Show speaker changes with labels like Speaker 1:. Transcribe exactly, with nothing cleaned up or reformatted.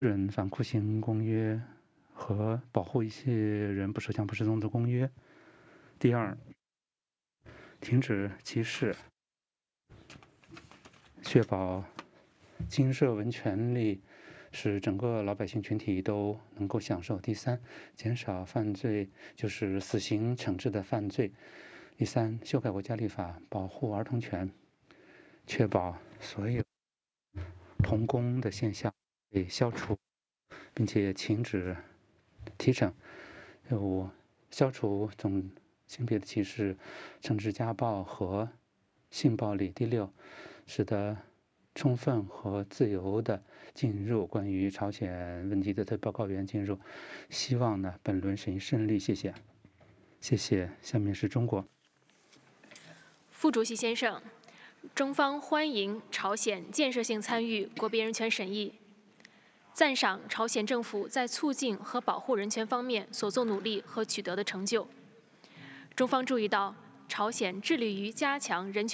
Speaker 1: 人反酷刑公约和保护一些人不受强迫失踪的公约。第二，停止歧视，确保经社文权利使整个老百姓群体都能够享受。第三，减少犯罪，就是死刑惩治的犯罪。第三，修改国家立法，保护儿童权，确保所有童工的现象被消除，并且停止提审。五，消除种性别的歧视，惩治家暴和性暴力。第六，使得充分和自由的进入关于朝鲜问题的特报告员进入。希望呢本轮审议顺利，谢谢。谢谢。下面是中国。
Speaker 2: 副主席先生，中方欢迎朝鲜建设性参与国别人权审议，赞赏朝鲜政府在促进和保护人权方面所做努力和取得的成就。中方注意到，朝鲜致力于加强人权